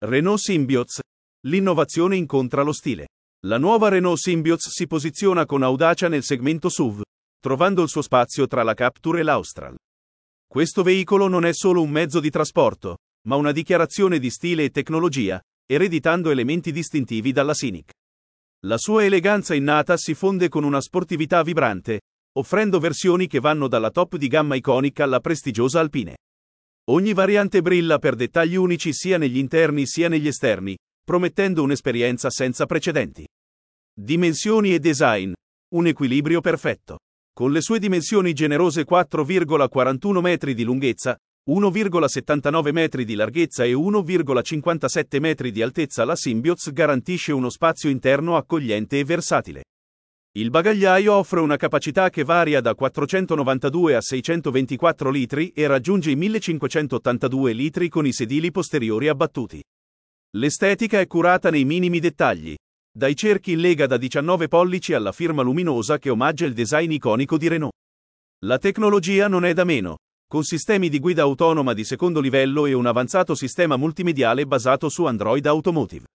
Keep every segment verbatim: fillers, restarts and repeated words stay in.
Renault Symbioz. L'innovazione incontra lo stile. La nuova Renault Symbioz si posiziona con audacia nel segmento S U V, trovando il suo spazio tra la Captur e l'Austral. Questo veicolo non è solo un mezzo di trasporto, ma una dichiarazione di stile e tecnologia, ereditando elementi distintivi dalla Scenic. La sua eleganza innata si fonde con una sportività vibrante, offrendo versioni che vanno dalla top di gamma Iconic alla prestigiosa Alpine. Ogni variante brilla per dettagli unici sia negli interni sia negli esterni, promettendo un'esperienza senza precedenti. Dimensioni e design. Un equilibrio perfetto. Con le sue dimensioni generose quattro virgola quarantuno metri di lunghezza, uno virgola settantanove metri di larghezza e uno virgola cinquantasette metri di altezza, la Symbioz garantisce uno spazio interno accogliente e versatile. Il bagagliaio offre una capacità che varia da quattrocentonovantadue a seicentoventiquattro litri e raggiunge i millecinquecentottantadue litri con i sedili posteriori abbattuti. L'estetica è curata nei minimi dettagli, dai cerchi in lega da diciannove pollici alla firma luminosa che omaggia il design iconico di Renault. La tecnologia non è da meno, con sistemi di guida autonoma di secondo livello e un avanzato sistema multimediale basato su Android Automotive.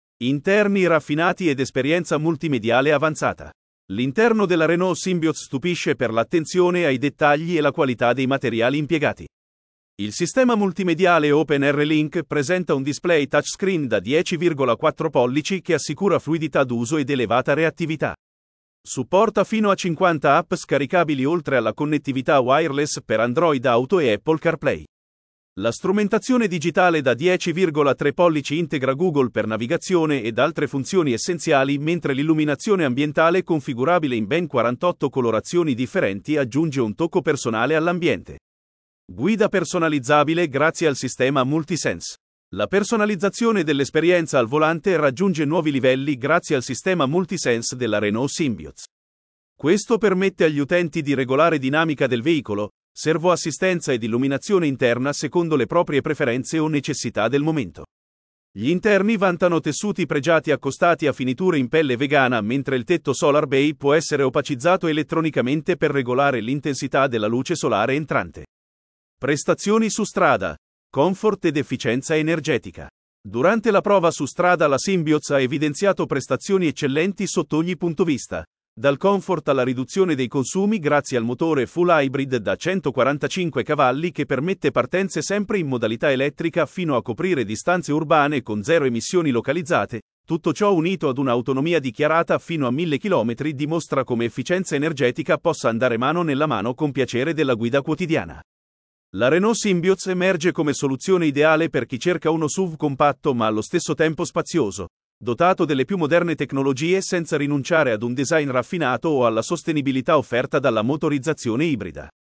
Interni raffinati ed esperienza multimediale avanzata. L'interno della Renault Symbioz stupisce per l'attenzione ai dettagli e la qualità dei materiali impiegati. Il sistema multimediale OpenR-Link presenta un display touchscreen da dieci virgola quattro pollici che assicura fluidità d'uso ed elevata reattività. Supporta fino a cinquanta app scaricabili oltre alla connettività wireless per Android Auto e Apple CarPlay. La strumentazione digitale da dieci virgola tre pollici integra Google per navigazione ed altre funzioni essenziali, mentre l'illuminazione ambientale configurabile in ben quarantotto colorazioni differenti aggiunge un tocco personale all'ambiente. Guida personalizzabile grazie al sistema Multisense. La personalizzazione dell'esperienza al volante raggiunge nuovi livelli grazie al sistema Multisense della Renault Symbioz. Questo permette agli utenti di regolare dinamica del veicolo, servoassistenza ed illuminazione interna secondo le proprie preferenze o necessità del momento. Gli interni vantano tessuti pregiati accostati a finiture in pelle vegana, mentre il tetto Solar Bay può essere opacizzato elettronicamente per regolare l'intensità della luce solare entrante. Prestazioni su strada, comfort ed efficienza energetica. Durante la prova su strada la Symbioz ha evidenziato prestazioni eccellenti sotto ogni punto vista. Dal comfort alla riduzione dei consumi grazie al motore full hybrid da centoquarantacinque cavalli che permette partenze sempre in modalità elettrica fino a coprire distanze urbane con zero emissioni localizzate, tutto ciò unito ad un'autonomia dichiarata fino a mille chilometri dimostra come efficienza energetica possa andare mano nella mano con piacere della guida quotidiana. La Renault Symbioz emerge come soluzione ideale per chi cerca uno S U V compatto ma allo stesso tempo spazioso, dotato delle più moderne tecnologie senza rinunciare ad un design raffinato o alla sostenibilità offerta dalla motorizzazione ibrida.